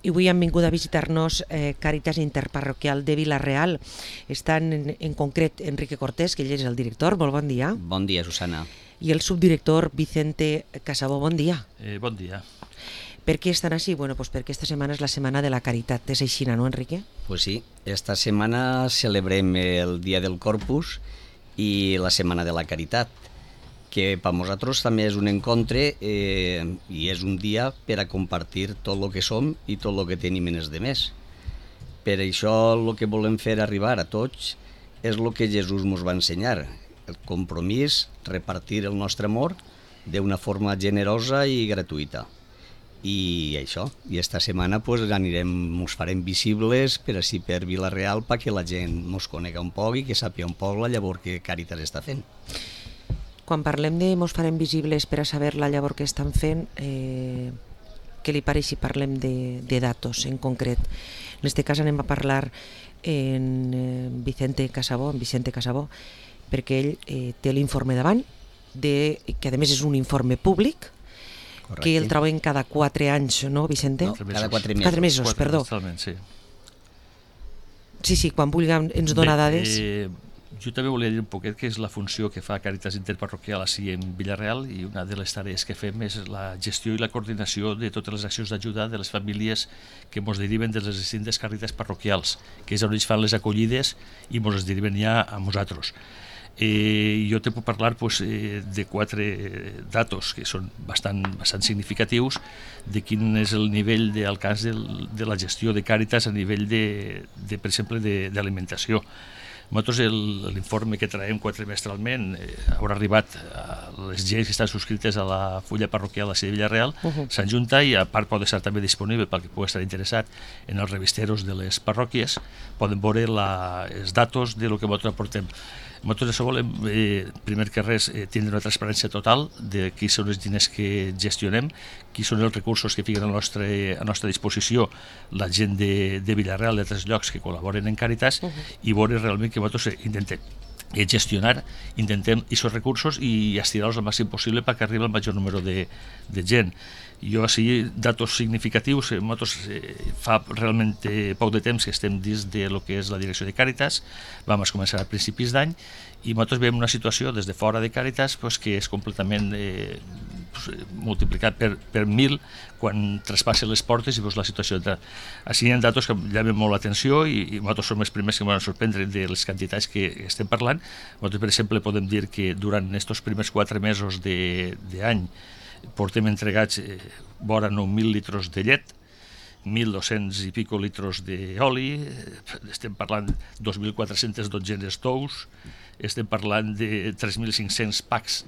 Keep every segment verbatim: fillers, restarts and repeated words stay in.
i avui han vingut a visitar-nos eh, Càritas Interparroquial de Vila-real. Estan en, en concret Enrique Cortés, que ell és el director. Molt bon dia. Bon dia, Susana. I el subdirector Vicente Casabó. Bon dia. Eh, bon dia. Per què estan així? Bueno, pues perquè esta setmana és la Setmana de la Caritat. És així, no, Enrique? Pues sí, esta setmana celebrem el Dia del Corpus i la Setmana de la Caritat, que per nosaltres també és un encontre eh, i és un dia per a compartir tot el que som i tot el que tenim en els demés. Per això el que volem fer arribar a tots és el que Jesús ens va ensenyar, el compromís, repartir el nostre amor d'una forma generosa i gratuïta. I això, i esta setmana pues, anirem, ens farem visibles per així per Vila-real perquè la gent ens conega un poc i que sàpiga un poc la llavor que Càritas està fent. Quan parlem de mos farem visibles per a saber la llavor que estan fent, eh, què li pareix si parlem de, de datos en concret? En aquest cas anem a parlar en eh, Vicente Casabó, en Vicente Casabó, perquè ell eh, té l'informe davant, de, que a més és un informe públic, correcte, que el troben cada quatre anys, no, Vicente? No, cada quatre mesos. Quatre mesos, quatre, perdó. Sí. sí, sí, quan vulguem ens dona Bé, dades. Eh, jo també volia dir un poquet què és la funció que fa Càritas Interparroquial així en Vila-real, i una de les tarees que fem és la gestió i la coordinació de totes les accions d'ajuda de les famílies que ens deriven de les distintes càritas parroquials, que és on ells fan les acollides i ens les deriven ja a nosaltres. Eh, jo te puc parlar pues, eh, de quatre datos que són bastant, bastant significatius de quin és el nivell d'alcance de, de la gestió de Càritas a nivell de, de per exemple, d'alimentació. Nosaltres l'informe que traiem quadrimestralment eh, haurà arribat a les lleis que estan subscrites a la fulla parroquial de Vila-real, uh -huh. s'enjunta i a part pot estar també disponible pel que pugui estar interessat en els revisteros de les parròquies, poden veure la, els datos de lo que nosaltres aportem. Nosaltres això volem, eh, primer que res, eh, tindre una transparència total de qui són els diners que gestionem, qui són els recursos que fiquen a, nostre, a nostra disposició la gent de, de Vila-real, d'altres llocs que col·laboren en Càritas, uh -huh. i veure realment que nosaltres intentem gestionar, intentem aquests recursos i estirar-los el màxim possible perquè arribi el major número de, de gent. Jo, així, datos significatius, nosaltres eh, fa realment eh, poc de temps que estem dins de lo que és la direcció de Càritas, vam començar a principis d'any, i nosaltres veiem una situació des de fora de Càritas pues, que és completament eh, pues, multiplicat per, per mil quan traspassen les portes i veus la situació. Així hi ha datos que llamen molt l'atenció i, i nosaltres som els primers que ens van sorprendre de les quantitats que estem parlant. Nosaltres, per exemple, podem dir que durant aquests primers quatre mesos d'any portem entregats eh, vora nou mil litres de llet, mil dos-cents i pico litres d'oli, estem parlant de dos mil quatre-cents dotzenes d'ous, estem parlant de tres mil cinc-cents packs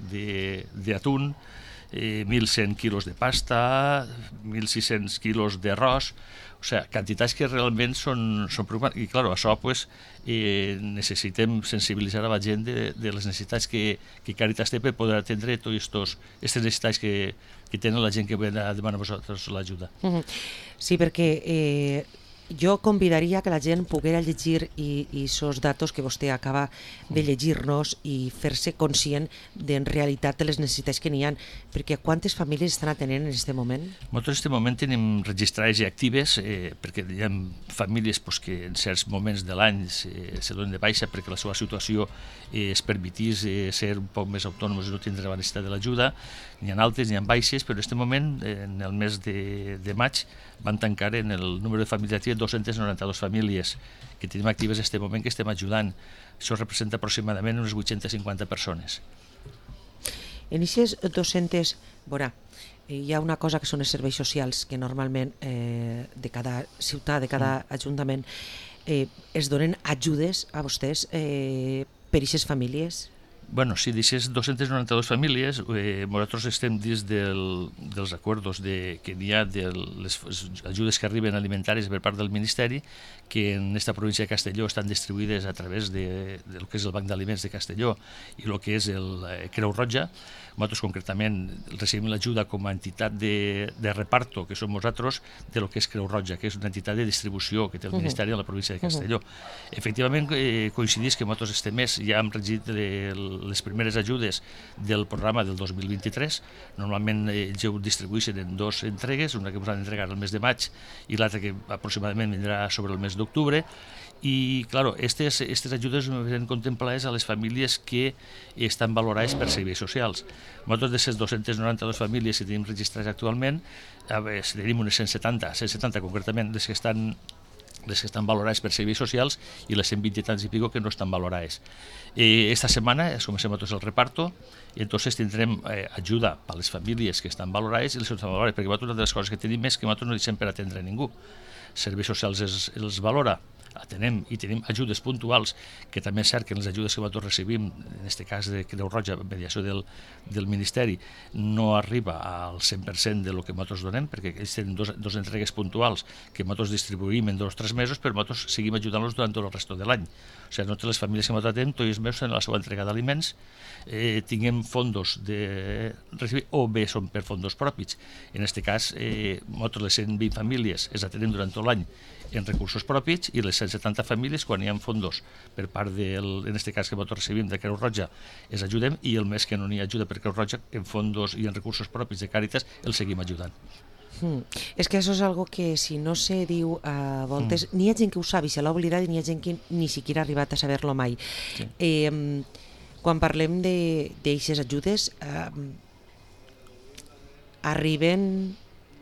d'atún, eh, mil cent quilos de pasta, mil sis-cents quilos d'arròs, o sigui, quantitats que realment són, són preocupants. I, clar, això pues, eh, necessitem sensibilitzar a la gent de, de les necessitats que, que Càritas té per poder atendre totes aquestes necessitats que, que tenen la gent que ve a demanar a vosaltres l'ajuda. Uh-huh. Sí, perquè eh, jo convidaria que la gent poguera llegir i aquests datos que vostè acaba de llegir-nos i fer-se conscient de, en realitat, de les necessitats que n'hi ha, perquè quantes famílies estan atenent en aquest moment? Nosaltres en aquest moment tenim registrades i actives eh, perquè hi ha famílies pues, que en certs moments de l'any se, se donen de baixa perquè la seva situació eh, es permetís eh, ser un poc més autònoms i no tindre la necessitat de l'ajuda. N'hi ha altres, n'hi ha baixes, però en aquest moment, eh, en el mes de, de maig, van tancar en el número de famílies actives dos-centes noranta-dues famílies que tenim actives en aquest moment que estem ajudant. Això representa aproximadament unes vuit-centes cinquanta persones. En aquestes dos-centes, veurà, hi ha una cosa que són els serveis socials que normalment eh, de cada ciutat, de cada ajuntament, eh, es donen ajudes a vostès eh, per a aquestes famílies? Bueno, sí, d'aquestes dos-centes noranta-dues famílies, eh, nosaltres estem dins del, dels acords de, que n'hi ha de les ajudes que arriben alimentàries per part del Ministeri, que en aquesta província de Castelló estan distribuïdes a través de, del que és el Banc d'Aliments de Castelló i el que és el eh, Creu Roja. Nosaltres concretament recibim l'ajuda com a entitat de, de reparto, que som nosaltres, de lo que és Creu Roja, que és una entitat de distribució que té el Ministeri a la província de Castelló. Uh-huh. Efectivament, eh, coincidís que nosaltres este mes ja hem regit les primeres ajudes del programa del dos mil vint-i-tres. Normalment eh, ja ho distribueixen en dues entregues, una que ens han d'entregar el mes de maig i l'altra que aproximadament vindrà sobre el mes d'octubre. I, clar, aquestes ajudes eren contemplades a les famílies que estan valorades per serveis socials. Nosaltres, de les dos-centes noranta-dues famílies que tenim registrades actualment, a veure, tenim unes cent setanta, cent setanta concretament, les que estan les que estan valorades per serveis socials i les cent vint i tants i pico que no estan valorades. Eh, esta setmana comencem tots el reparto i entonces tindrem eh, ajuda per a les famílies que estan valorades i les que no estan valorades, perquè una de les coses que tenim és que nosaltres no deixem per atendre ningú. Serveis socials els, els valora, atenem i tenim ajudes puntuals, que també és cert que les ajudes que nosaltres recibim, en aquest cas de Creu Roja, mediació del, del Ministeri, no arriba al cent per cent de lo que nosaltres donem, perquè ells tenen dos, dos entregues puntuals que nosaltres distribuïm en dos o tres mesos, però nosaltres seguim ajudant-los durant tot el resto de l'any. O sigui, nosaltres les famílies que nosaltres atenem, tots els mesos tenen la seva entrega d'aliments, eh, tinguem fondos de recibir o bé són per fondos propis. En aquest cas, eh, nosaltres les cent vint famílies les atenem durant tot l'any en recursos propis i les cent setanta famílies, quan hi ha fondos per part del, en aquest cas que nosaltres recibim de Creu Roja, els ajudem, i el mes que no n'hi ha ajuda per Creu Roja, en fondos i en recursos propis de Càritas, els seguim ajudant. Mm. És que això és algo que si no se diu a voltes, mm. n'hi ha gent que ho sabi, se l'ha oblidat, i n'hi ha gent que ni siquiera ha arribat a saber-lo mai. Sí. Eh, quan parlem d'eixes ajudes, eh, arriben...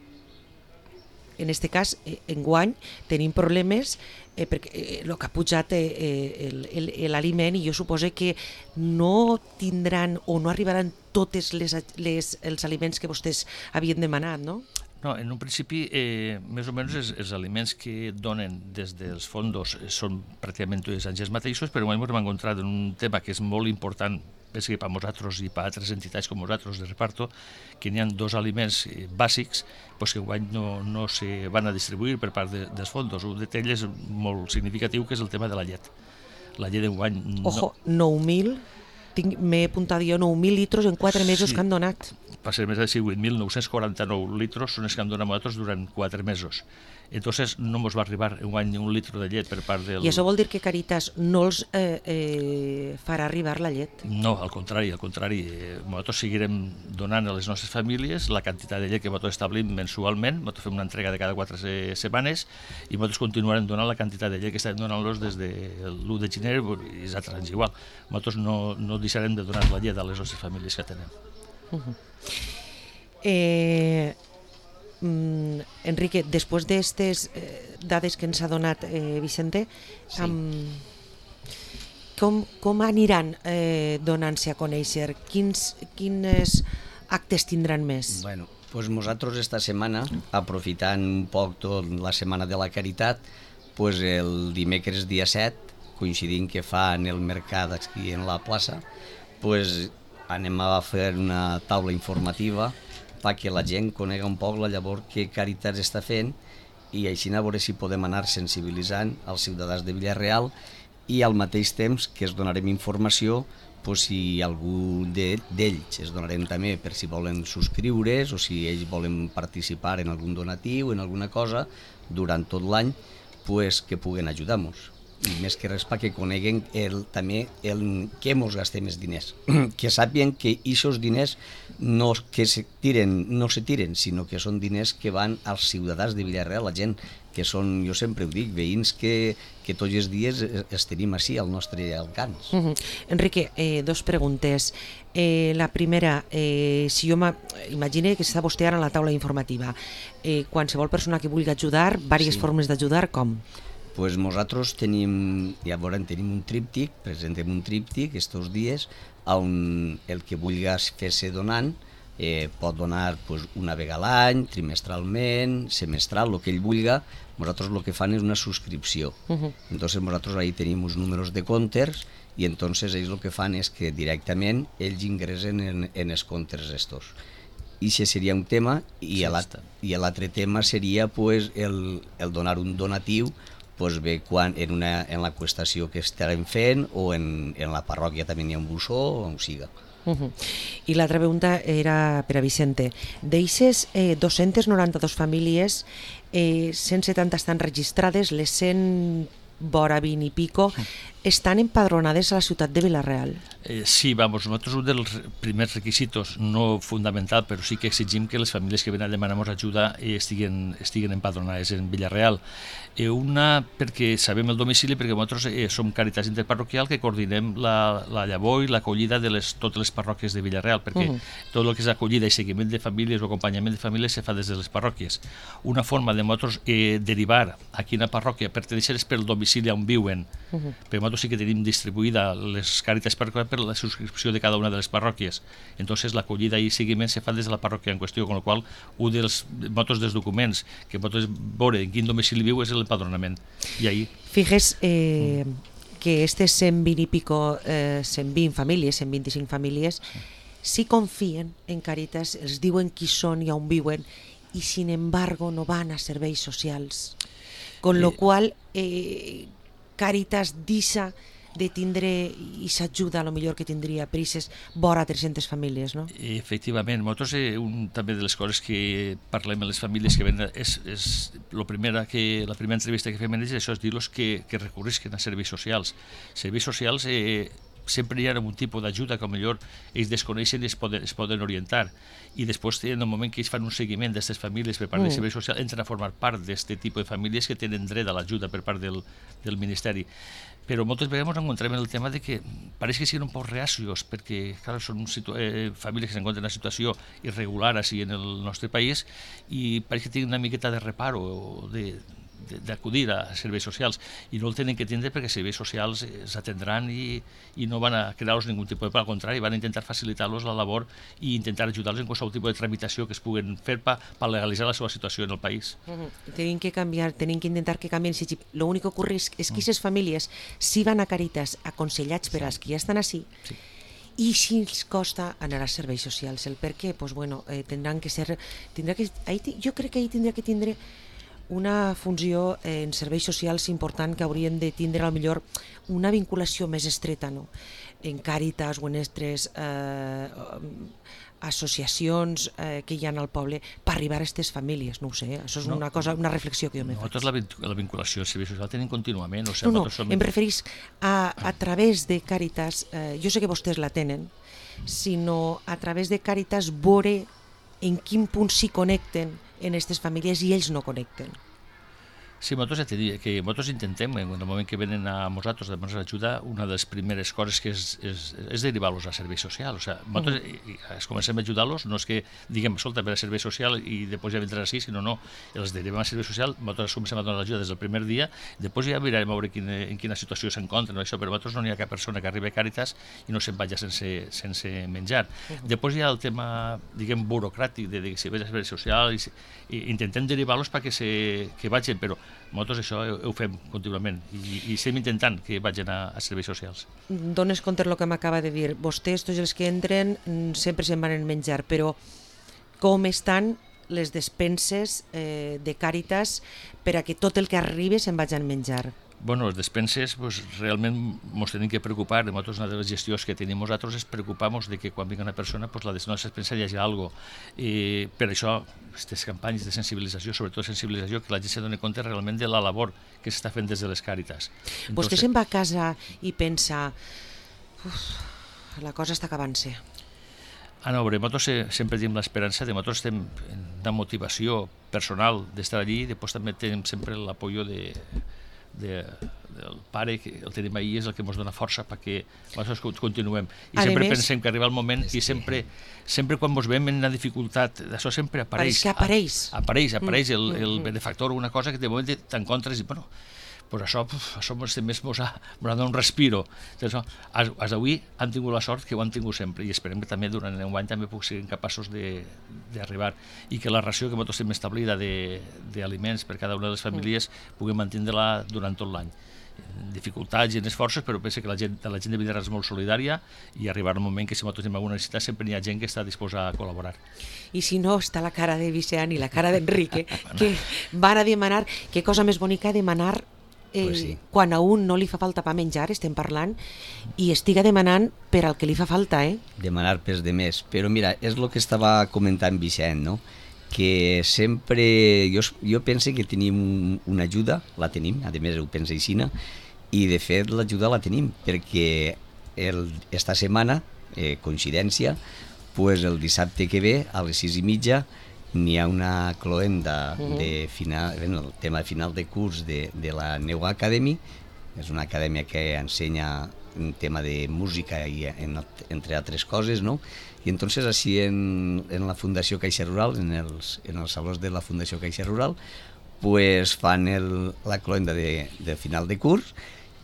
En aquest cas, enguany, tenim problemes eh, perquè el que ha pujat eh, l'aliment, i jo suposo que no tindran o no arribaran tots les, les, els aliments que vostès havien demanat, no? No, en un principi, eh, més o menys, els, els aliments que donen des dels fondos són pràcticament tots els mateixos, però hem encontrat en un tema que és molt important, penso que per nosaltres i per altres entitats com nosaltres de reparto, que n'hi ha dos aliments bàsics pues, que enguany no, no se van a distribuir per part de, dels fondos. Un detall és molt significatiu, que és el tema de la llet. La llet enguany... No... Ojo, nou mil, m'he apuntat jo, nou mil litros en quatre mesos sí. que han donat. Per ser més de vuit mil nou-cents quaranta-nou litros són els que han donat nosaltres durant quatre mesos. Entonces no ens va arribar enguany un litro de llet per part del... I això vol dir que Càritas no els eh, eh, farà arribar la llet? No, al contrari, al contrari. Eh, nosaltres seguirem donant a les nostres famílies la quantitat de llet que nosaltres establim mensualment. Nosaltres fem una entrega de cada quatre setmanes i nosaltres continuarem donant la quantitat de llet que estem donant-los des de l'u de gener i els altres anys igual. Nosaltres no, no deixarem de donar la llet a les nostres famílies que tenem. Uh-huh. Eh... Mm, Enrique, després d'aquestes eh, dades que ens ha donat eh, Vicente, sí. um, com, com aniran eh, donant-se a conèixer? Quins, quins actes tindran més? Bueno, pues nosaltres esta setmana, aprofitant un poc tot la Setmana de la Caritat, pues el dimecres dia set, coincidint que fan el mercat aquí en la plaça, pues anem a fer una taula informativa perquè la gent conegui un poc la llavor que Càritas està fent i així a veure si podem anar sensibilitzant als ciutadans de Vila-real i al mateix temps que es donarem informació pues, si algú d'ells es donarem també per si volen subscriure's o si ells volen participar en algun donatiu, en alguna cosa, durant tot l'any, pues, que puguen ajudar-nos. I més que res perquè coneguen el, també el que mos gastem els diners, que sàpien que aquests diners no, que se tiren, no se tiren, sinó que són diners que van als ciutadans de Vila-real, la gent que són, jo sempre ho dic, veïns que, que tots els dies els tenim així al nostre alcance. Uh-huh. Enrique, eh, dos preguntes. Eh, la primera, eh, si jo m'imagino que està vostè ara a la taula informativa, eh, qualsevol persona que vulgui ajudar, diverses sí. formes d'ajudar, com? Pues nosaltres tenim, ja veurem, tenim un tríptic, presentem un tríptic estos dies, on el que vulgui fer-se donant eh, pot donar pues, una vegada a l'any, trimestralment, semestral, el que ell vulgui. Nosaltres el que fan és una subscripció. Uh-huh. Entonces nosaltres ahí tenim uns números de comptes i entonces ells el que fan és que directament ells ingressen en, en els comptes estos. I això seria un tema, i l'altre tema seria pues, el, el donar un donatiu pues bé, quan en, una, en la qüestació que estarem fent o en, en la parròquia també hi ha un bussó o on siga. Uh -huh. I l'altra pregunta era per a Vicente. D'eixes eh, dos-centes noranta-dos famílies, eh, cent setanta estan registrades, les cent vora vint i pico estan empadronades a la ciutat de Vila-real. Eh, sí, vamos, nosotros un dels primers requisitos, no fundamental, però sí que exigim que les famílies que venen a demanar-nos ajuda eh, estiguen, estiguen empadronades en Vila-real. Eh, una, perquè sabem el domicili, perquè nosaltres eh, som Càritas Interparroquial que coordinem la, la llavor i l'acollida de les, totes les parròquies de Vila-real, perquè uh -huh. tot el que és acollida i seguiment de famílies o acompanyament de famílies se fa des de les parròquies. Una forma de nosaltres eh, derivar a quina parròquia perteneixen és pel domicili on viuen, uh -huh. perquè nosaltres sí que tenim distribuïda les Càritas per, per la subscripció de cada una de les parròquies. Entonces l'acollida i seguiment se fa des de la parròquia en qüestió, con el qual un dels nosaltres dels documents que nosaltres veure en quin domicili viu és l'empadronament. I ahí... Fijes eh, mm. que estes cent vint i pico, eh, cent vint famílies, cent vint-i-cinc famílies, sí confien en Càritas, els diuen qui són i on viuen, i sin embargo no van a serveis socials. Con lo eh, qual, eh, Càritas deixa de tindre i s'ajuda a lo millor que tindria per aquestes vora tres-centes famílies, no? Efectivament, nosaltres eh, un, també de les coses que parlem amb les famílies que venen és, és lo primera que, la primera entrevista que fem amb ells, això és dir-los que, que recurrisquen a serveis socials. Serveis socials eh, sempre hi ha un tipus d'ajuda que potser ells desconeixen i es poden, es poden orientar, i després en el moment que ells fan un seguiment d'aquestes famílies per part mm. del servei social entren a formar part d'aquest tipus de famílies que tenen dret a l'ajuda per part del, del Ministeri. Però moltes vegades ens encontrem en el tema de que pareix que siguin un poc reacios, perquè clar, són eh, famílies que s'encontren en una situació irregular així en el nostre país i pareix que tenen una miqueta de reparo o de d'acudir a serveis socials, i no el tenen que tindre perquè serveis socials s'atendran i, i no van a crear-los ningun tipus de... Al contrari, van a intentar facilitar-los la labor i intentar ajudar-los en qualsevol tipus de tramitació que es puguen fer per pa legalitzar la seva situació en el país. Uh-huh. Tenim que canviar, tenim que intentar que canvien ese xip. Lo único que ocorre és que aquestes uh-huh. famílies sí van a Càritas aconsellats per als que ja estan així, sí. I si els costa anar a serveis socials. El per què? Pues bueno, eh, tindran que ser... Tindrà que, ahí, jo crec que ahí tindrà que tindre una funció en serveis socials important, que haurien de tindre a lo millor una vinculació més estreta, no? En Càritas o en altres eh, associacions eh, que hi ha al poble per arribar a aquestes famílies, no ho sé, això és no, una cosa, una reflexió que jo m'he fet. Nosaltres la, la vinculació al servei social tenim contínuament. O sigui, no, no, som... em referís a, a través de Càritas, eh, jo sé que vostès la tenen, sinó a través de Càritas veure en quin punt s'hi connecten en aquestes famílies i ells no connecten. Sí, nosaltres ja t'he dit que nosaltres intentem, en el moment que venen a nosaltres a demanar ajuda, una de les primeres coses que és, és, és derivar-los a servei social. O sigui, nosaltres uh-huh. es comencem a ajudar-los, no és que diguem, escolta, per a servei social i després ja vindràs així, sinó no, els derivem a servei social, nosaltres comencem a donar l'ajuda des del primer dia, després ja mirarem a veure quina, en quina situació s'encontren, no? Això, però nosaltres no hi ha cap persona que arribi a Càritas i no se'n vagi sense, sense menjar. Uh-huh. Després hi ha el tema, diguem, burocràtic, de, de si ve a servei social, i, i intentem derivar-los perquè se, que vagin, però nosaltres això ho, ho fem contínuament i, i estem intentant que vagin a, a serveis socials. Dones compte el que m'acaba de dir. Vostès, tots els que entren, sempre se'n van en menjar, però com estan les despenses eh, de Càritas per a que tot el que arribi se'n vagi a menjar? Bueno, les despenses, pues, realment ens tenim que preocupar. Nosaltres, una de les gestions que tenim nosaltres és preocupar-nos de que quan vinga una persona, pues, la nostra despensa hi hagi alguna cosa. I per això, aquestes campanyes de sensibilització, sobretot sensibilització, que la gent se doni compte realment de la labor que s'està fent des de les Càritas. Entonces... Vostè se'n va a casa i pensa, uf, la cosa està acabant-se. Ah, no, nosaltres sempre tenim l'esperança de nosaltres estem en una motivació personal d'estar allí, i després també tenim sempre l'apoyo de... De, del pare, que el tenim ahí, és el que ens dona força perquè nosaltres continuem. I a sempre més, pensem que arriba el moment i sempre, sempre quan ens veiem en una dificultat, això sempre apareix. Pareix que apareix. Apareix, apareix el, el benefactor, una cosa que de moment t'encontres i, bueno, pues això, això més ens ha donat un respiro. Des d'avui han tingut la sort que ho han tingut sempre i esperem que també durant un any també puguin ser capaços d'arribar i que la ració que nosaltres hem establida d'aliments per cada una de les famílies puguem mantenir-la durant tot l'any. Dificultats i esforços, però penso que la gent, la gent de Vila-real és molt solidària i arribar un moment que si nosaltres tenim alguna necessitat sempre hi ha gent que està disposada a col·laborar. I si no, està la cara de Vicent i la cara d'Enrique, que van a demanar, què cosa més bonica demanar eh, pues sí. quan a un no li fa falta pa menjar, estem parlant, i estiga demanant per al que li fa falta, eh? Demanar pels de més. Però mira, és el que estava comentant Vicent, no? Que sempre... Jo, jo penso que tenim una ajuda, la tenim, a més ho pensa aixina, i de fet l'ajuda la tenim, perquè el, esta setmana, eh, coincidència, pues el dissabte que ve, a les sis i mitja, n'hi ha una cloenda uh -huh. de final, bueno, el tema final de curs de, de la Neu Academy. És una acadèmia que ensenya un tema de música i en, entre altres coses, no? I entonces així en, en la Fundació Caixa Rural, en els, en els salons de la Fundació Caixa Rural, pues fan el, la cloenda de, de final de curs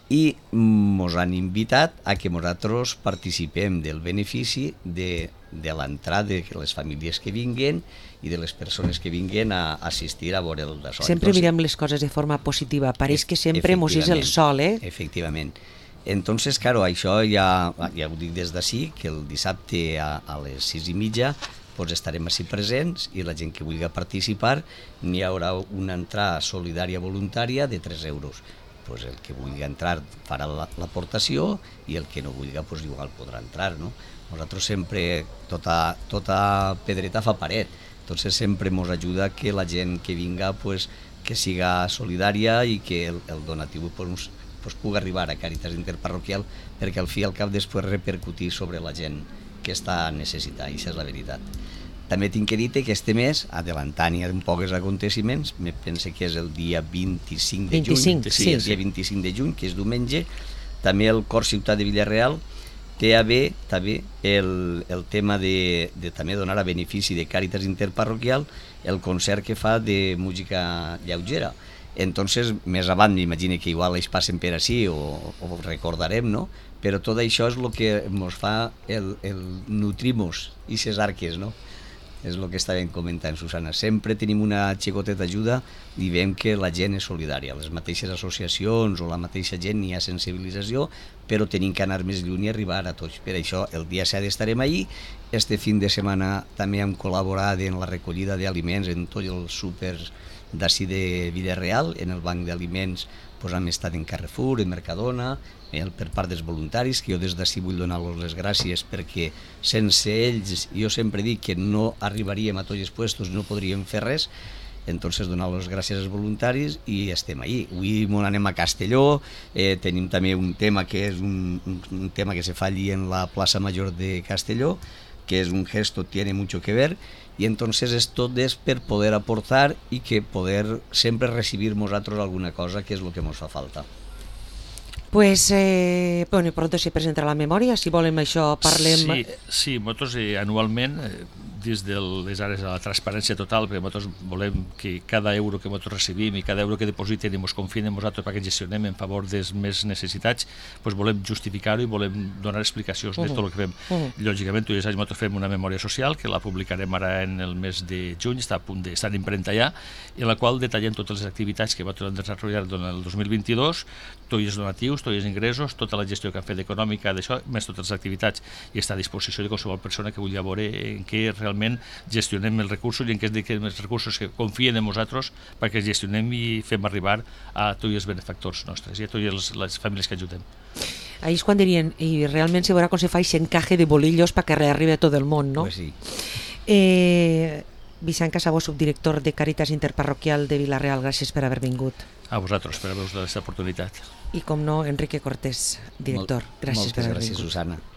i mos han invitat a que nosaltres participem del benefici de, de l'entrada de les famílies que vinguen i de les persones que vinguen a assistir a veure el d'això. Sempre Entonces, mirem les coses de forma positiva, pareix que sempre mos és el sol, eh? Efectivament. Entonces, claro, això ja, ja ho dic des d'ací, que el dissabte a, a les sis i mitja pues estarem així presents i la gent que vulgui participar n'hi haurà una entrada solidària voluntària de tres euros. Pues el que vulgui entrar farà l'aportació i el que no vulgui pues igual podrà entrar, no? Nosaltres sempre, tota, tota pedreta fa paret, entonces sempre ens ajuda que la gent que vinga pues, que siga solidària i que el, el donatiu pues, pues, pugui arribar a Càritas Interparroquial, perquè al fi i al cap després repercutir sobre la gent que està necessitada, i això és la veritat. També tinc que dir que este mes, adelantant ja un poc els aconteciments, me pense que és el dia vint-i-cinc de juny, vint-i-cinc, sí, el dia vint-i-cinc de juny, que és diumenge, també el Cor Ciutat de Vila-real té a bé també el, el tema de, de també donar a benefici de Càritas Interparroquial el concert que fa de música lleugera. Entonces, més avant, m'imagino que igual ells passen per així o, o recordarem, no? Però tot això és el que ens fa el, el nutrir-nos i ses arques, no? És el que estàvem comentant, Susana. Sempre tenim una xicoteta ajuda i veiem que la gent és solidària. Les mateixes associacions o la mateixa gent hi ha sensibilització, però tenim que anar més lluny i arribar a tots. Per això, el dia set estarem allí. Este fin de setmana també hem col·laborat en la recollida d'aliments en tots els súpers d'ací de Vila-real, en el banc d'aliments pues, hem estat en Carrefour, en Mercadona, eh, per part dels voluntaris, que jo des d'ací vull donar-los les gràcies perquè sense ells jo sempre dic que no arribaríem a tots els puestos, no podríem fer res, entonces donar-los gràcies als voluntaris i estem allí. Avui molt anem a Castelló, eh, tenim també un tema que és un, un, un tema que se fa allí en la plaça Major de Castelló, que es un gesto, tiene mucho que ver, y entonces esto es per poder aportar y que poder sempre recibir nosaltres alguna cosa, que és el que ens fa falta. Pues, eh, bueno, pronto se presentarà la memòria, si volem això parlem... Sí, sí nosaltres eh, anualment, eh, des de les àrees de la transparència total, perquè nosaltres volem que cada euro que nosaltres recibim i cada euro que depositen i ens confien en nosaltres perquè gestionem en favor dels més necessitats, doncs volem justificar-ho i volem donar explicacions uh -huh. de tot el que fem. Uh -huh. Lògicament, tots els anys nosaltres fem una memòria social, que la publicarem ara en el mes de juny, està a punt d'estar en impremta ja, en la qual detallem totes les activitats que nosaltres hem desenvolupat durant el dos mil vint-i-dos, tots els donatius, tots els ingressos, tota la gestió que han fet econòmica d'això, més totes les activitats, i està a disposició de qualsevol persona que vulgui veure en què realment gestionem els recursos i en què es dediquem els recursos que confien en nosaltres perquè gestionem i fem arribar a tots els benefactors nostres i a totes les famílies que ajudem. Ahí és quan dirien, i realment se veurà com se fa aquest encaje de bolillos perquè arribi a tot el món, no? Pues sí. Eh, Vicent Casabó, subdirector de Càritas Interparroquial de Vila-real, gràcies per haver vingut. A vosaltres per haver-vos donat aquesta oportunitat. I com no, Enrique Cortés, director, gràcies Moltes per haver gràcies, vingut. Susana.